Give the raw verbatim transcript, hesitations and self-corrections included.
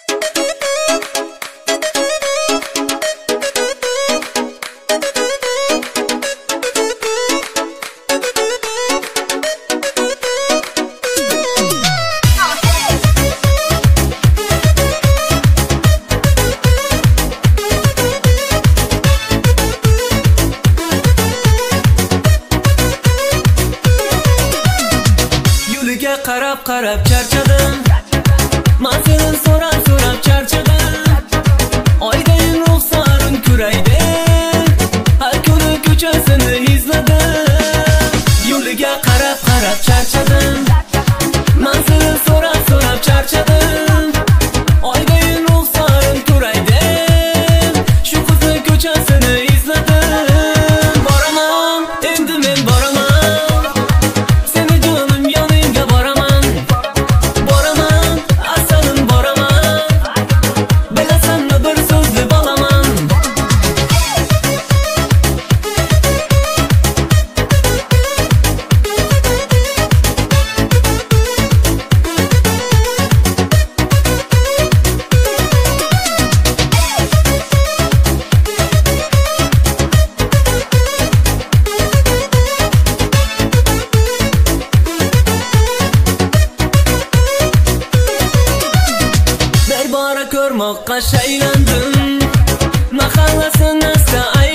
qarab qarab charchadim, manzilni so'rab so'rab charchadim. Oydayin ruxsarim kuraydi, har kuni ko'chasini izladim. Yo'liga qarab qarab charchadim, manzilni so'rab so'rab charchadim. Oydayin ruxsarim kuraydi, shu qizni ko'chasini izladim. Boraman, endi men boraman. Ko'rmoqqa shaylandim, mahallasini asta